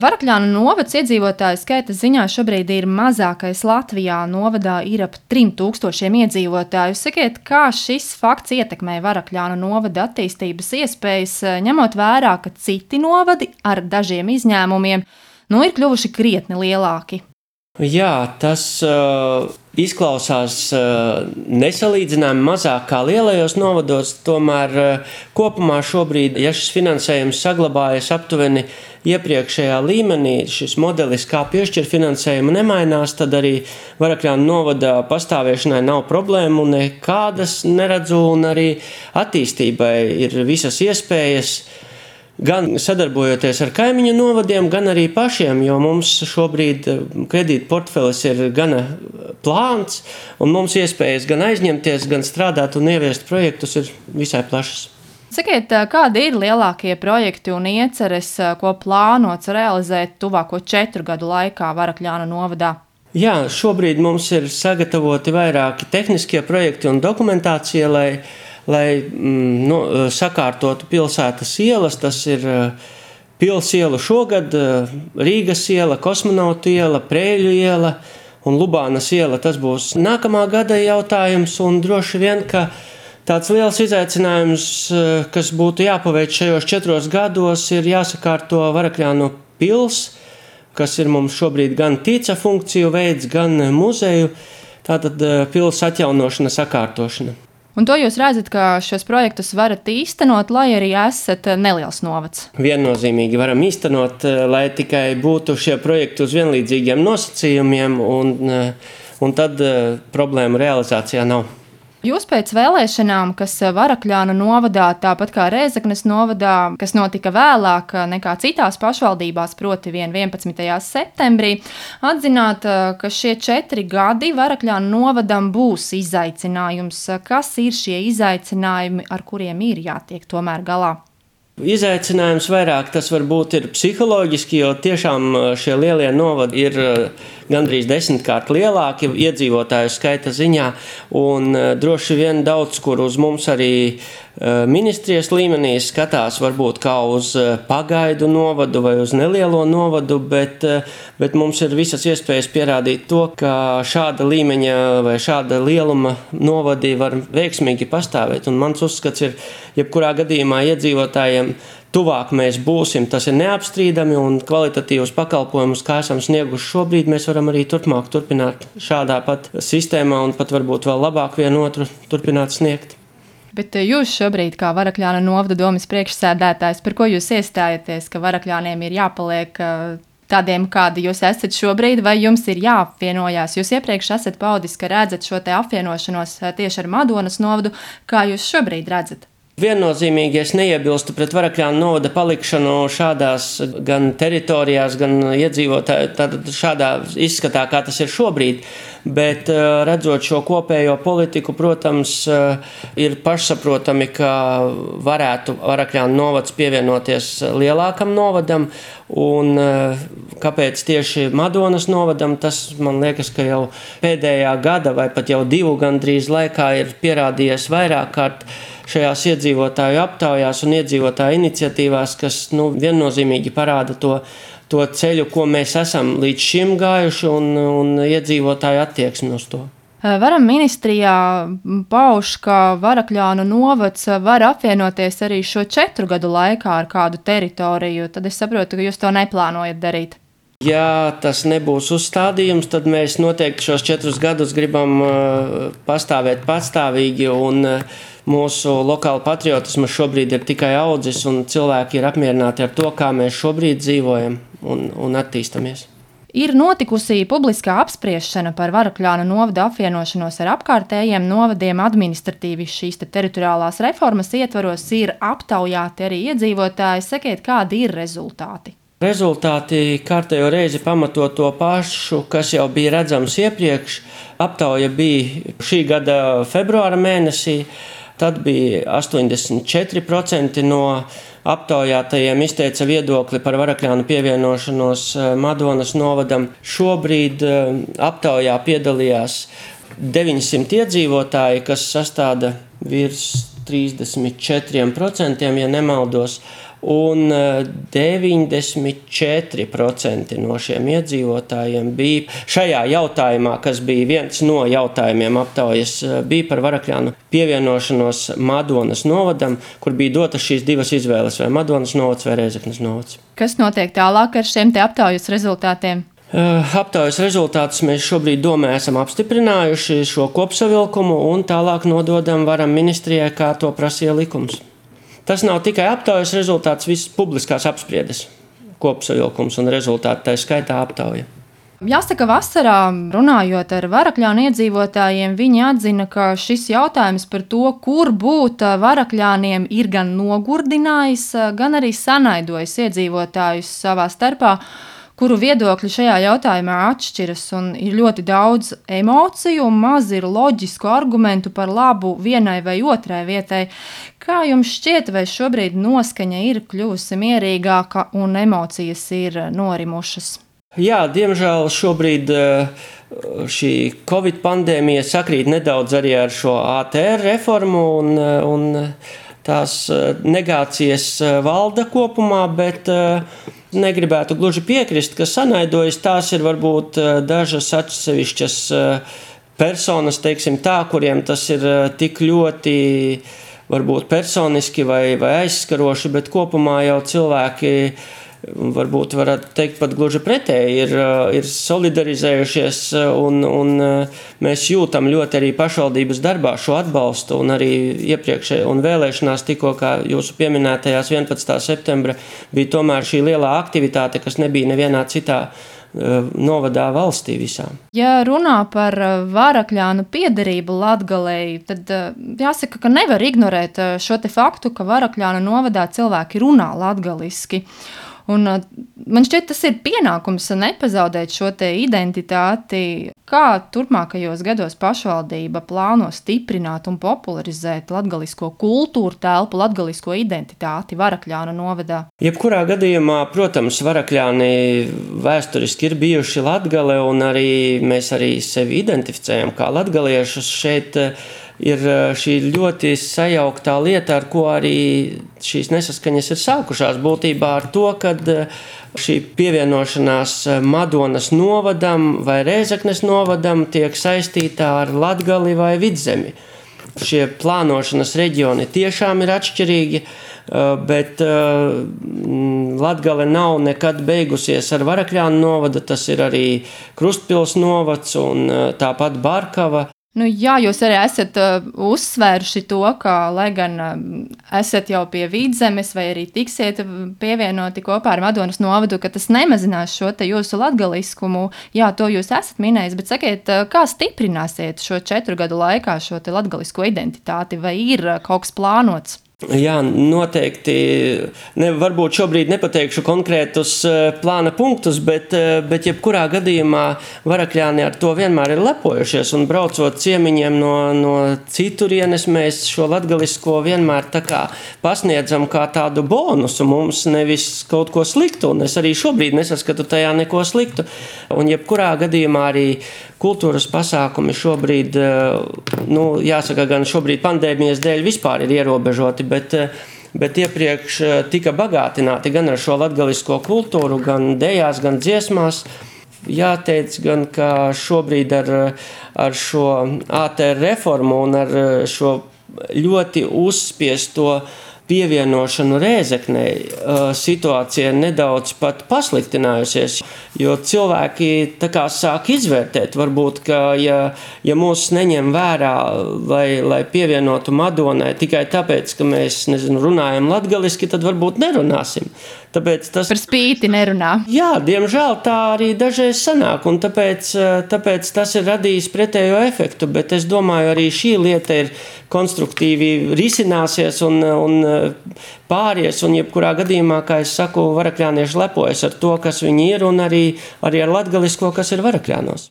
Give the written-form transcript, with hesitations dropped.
Varakļānu novads iedzīvotāju skaita ziņā šobrīd ir mazākais Latvijā. Novadā ir ap 3000 iedzīvotāju. Sakiet, kā šis fakts ietekmē Varakļānu novada attīstības iespējas, ņemot vērā, ka citi novadi ar dažiem izņēmumiem ir kļuvuši krietni lielāki? Jā, tas izklausās nesalīdzināmi mazāk kā lielajos novados, tomēr kopumā šobrīd, ja šis finansējums saglabājas aptuveni iepriekšējā līmenī, šis modelis, kā piešķir finansējumu, nemainās, tad arī Varakļānu novada pastāvēšanai nav problēmu nekādas neredzu, un arī attīstībai ir visas iespējas, gan sadarbojoties ar kaimiņu novadiem, gan arī pašiem, jo mums šobrīd kredīta portfelis ir gana plāns, un mums iespējas gan aizņemties, gan strādāt un ieviest projektus ir visai plašas. Sakiet, kādi ir lielākie projekti un ieceres, ko plānots realizēt tuvāko 4 gadu laikā Varakļānu novadā? Jā, šobrīd mums ir sagatavoti vairāki tehniskie projekti un dokumentācija, lai sakārtotu pilsētas ielas. Tas ir Pils iela šogad, Rīgas iela, Kosmonautu iela, Prēļu iela un Lubānas iela. Tas būs nākamā gada jautājums, un droši vien, ka tāds liels izaicinājums, kas būtu jāpaveic šajos 4 gados, ir jāsakārto Varakļānu pils, kas ir mums šobrīd gan tīca funkciju veids, gan muzeju, tātad pils atjaunošana, sakārtošana. Un to jūs redzat, ka šos projektus varat īstenot, lai arī esat neliels novads? Viennozīmīgi varam īstenot, lai tikai būtu šie projekti uz vienlīdzīgiem nosacījumiem, un tad problēmu realizācijā nav. Jūs pēc vēlēšanām, kas Varakļānu novadā, tāpat kā Rēzeknes novadā, kas notika vēlāk nekā citās pašvaldībās, proti 11. septembrī, atzināt, ka šie 4 gadi Varakļānu novadam būs izaicinājums. Kas ir šie izaicinājumi, ar kuriem ir jātiek tomēr galā? Izaicinājums vairāk tas varbūt ir psiholoģiski, jo tiešām šie lielie novadi ir gandrīz 10-kārt lielāki iedzīvotāju skaita ziņā, un droši vien daudz, kur uz mums arī ministrijas līmenī skatās varbūt kā uz pagaidu novadu vai uz nelielo novadu, bet mums ir visas iespējas pierādīt to, ka šāda līmeņa vai šāda lieluma novadi var veiksmīgi pastāvēt, un mans uzskats ir, jebkurā gadījumā iedzīvotājiem tuvāk mēs būsim, tas ir neapstrīdami, un kvalitatīvus pakalpojumus, kā esam snieguši šobrīd, mēs varam arī turpmāk turpināt šādā pat sistēmā un pat varbūt vēl labāk vienotru turpināt sniegt. Bet jūs šobrīd, kā Varakļānu novada domes priekšsēdētājs, par ko jūs iestājaties, ka Varakļāniem ir jāpaliek tādiem, kādi jūs esat šobrīd, vai jums ir jāapvienojās? Jūs iepriekš esat paudis, ka redzat šo te apvienošanos tieši ar Madonas novadu, kā jūs šobrīd redzat? Viennozīmīgi es neiebilstu pret Varakļānu novada palikšanu šādās gan teritorijās, gan iedzīvotāju šādā izskatā, kā tas ir šobrīd, bet redzot šo kopējo politiku, protams, ir pašsaprotami, ka varētu Varakļānu novads pievienoties lielākam novadam, un kāpēc tieši Madonas novadam, tas man liekas, ka jau pēdējā gada vai pat jau 2 gandrīz laikā ir pierādījies vairāk kārt šajās iedzīvotāju aptaujās un iedzīvotāju iniciatīvās, kas viennozīmīgi parāda to ceļu, ko mēs esam līdz šim gājuši, un iedzīvotāju attieksmi uz to. Varam ministrijā pauž, ka Varakļānu novads var apvienoties arī šo 4 gadu laikā ar kādu teritoriju, tad es saprotu, ka jūs to neplānojat darīt. Ja tas nebūs uzstādījums, tad mēs noteikti šos 4 gadus gribam pastāvēt patstāvīgi, un mūsu lokāla patriotisma šobrīd ir tikai audzis, un cilvēki ir apmierināti ar to, kā mēs šobrīd dzīvojam un attīstamies. Ir notikusi publiskā apspriešana par Varakļānu novada apvienošanos ar apkārtējiem novadiem. Administratīvi šīs teritoriālās reformas ietvaros ir aptaujāti arī iedzīvotāji. Sakiet, kādi ir rezultāti? Rezultāti kārtējo reizi pamato to pašu, kas jau bija redzams iepriekš. Aptauja bija šī gada februāra mēnesī. Tad bija 84% no aptaujātajiem izteica viedokli par Varakļānu pievienošanos Madonas novadam. Šobrīd aptaujā piedalījās 900 iedzīvotāji, kas sastāda virs 34%, ja nemaldos. un 94% no šiem iedzīvotājiem bija šajā jautājumā, kas bija viens no jautājumiem aptaujas, bija par Varakļānu pievienošanos Madonas novadam, kur bija dotas šīs divas izvēles, vai Madonas novads vai Rēzeknes novads. Kas notiek tālāk ar šiem te aptaujas rezultātiem? Aptaujas rezultātus mēs šobrīd domē esam apstiprinājuši šo kopsavilkumu un tālāk nododam varam ministrijai, kā to prasīja likums. Tas nav tikai aptaujas rezultāts, visas publiskās apspriedes kopsavilkums un rezultāti, tā skaitā aptauja. Jāsaka, vasarā runājot ar Varakļānu iedzīvotājiem, viņi atzina, ka šis jautājums par to, kur būt Varakļāniem, ir gan nogurdinājis, gan arī sanaidojis iedzīvotājus savā starpā, kuru viedokļi šajā jautājumā atšķiras, un ir ļoti daudz emociju un maz ir loģisku argumentu par labu vienai vai otrai vietai. Kā jums šķiet, vai šobrīd noskaņa ir kļuvusi mierīgāka un emocijas ir norimušas? Jā, diemžēl šobrīd šī Covid pandēmija sakrīt nedaudz arī ar šo ATR reformu un tās negācijas valda kopumā, bet negribētu gluži piekrist, ka sanaidojas tās ir varbūt dažas atsevišķas personas, teiksim tā, kuriem tas ir tik ļoti varbūt personiski vai aizskaroši, bet kopumā jau cilvēki varbūt varētu teikt pat gluži pretēji, ir solidarizējušies un mēs jūtam ļoti arī pašvaldības darbā šo atbalstu un arī iepriekšēji un vēlēšanās tikko, kā jūsu pieminētajās 11. septembra, bija tomēr šī lielā aktivitāte, kas nebija nevienā citā novadā valstī visā. Ja runā par Varakļānu piederību Latgalei, tad jāsaka, ka nevar ignorēt šo te faktu, ka Varakļānu novadā cilvēki runā latgaliski. Un man šķiet, tas ir pienākums nepazaudēt šo te identitāti. Kā turpmākajos gados pašvaldība plāno stiprināt un popularizēt latgalisko kultūru telpu, latgalisko identitāti Varakļānu novadā? Jebkurā gadījumā, protams, Varakļāni vēsturiski ir bijuši Latgale, un arī mēs arī sevi identificējam kā latgaliešus šeit. Ir šī ļoti sajauktā lieta, ar ko arī šīs nesaskaņas ir sākušās būtībā ar to, kad šī pievienošanās Madonas novadam vai Rēzeknes novadam tiek saistītā ar Latgali vai Vidzemi. Šie plānošanas reģioni tiešām ir atšķirīgi, bet Latgale nav nekad beigusies ar Varakļānu novadu, tas ir arī Krustpils novads un tāpat Barkava. Jā, jūs arī esat uzsvēruši to, ka, lai gan esat jau pie Vidzemes vai arī tiksiet pievienoti kopā ar Madonas novadu, ka tas nemazinās šo te jūsu latgaliskumu. Jā, to jūs esat minējis, bet sakiet, kā stiprināsiet šo 4 gadu laikā šo te latgalisko identitāti, vai ir kaut kas plānots? Jā, noteikti. Varbūt šobrīd nepateikšu konkrētus plāna punktus, bet jebkurā gadījumā Varakļāni ar to vienmēr ir lepojušies. Un braucot ciemiņiem no citurienes, mēs šo latgalisko vienmēr tā kā pasniedzam kā tādu bonusu mums, nevis kaut ko sliktu. Un es arī šobrīd nesaskatu tajā neko sliktu. Un jebkurā gadījumā arī kultūras pasākumi šobrīd, jāsaka, gan šobrīd pandēmijas dēļ vispār ir ierobežoti, bet iepriekš tika bagātināti gan ar šo latgalisko kultūru, gan dejās, gan dziesmās. Jāteic gan, ka šobrīd ar šo ATR reformu un ar šo ļoti uzspiesto pievienošanu Rēzeknei situācija nedaudz pat pasliktinājusies, jo cilvēki tā kā sāk izvērtēt, varbūt, ka ja mūs neņem vērā, lai pievienotu Madonai tikai tāpēc, ka mēs, runājam latgaliski, tad varbūt nerunāsim. Tāpēc tas par spīti nerunā. Jā, diemžēl tā arī dažreiz sanāk, un tāpēc tas ir radījis pretējo efektu, bet es domāju, arī šī lieta ir konstruktīvi risināsies un pāries, un jebkurā gadījumā, kā es saku, varakļānieši lepojas ar to, kas viņi ir, un arī ar latgalisko, kas ir Varakļānos.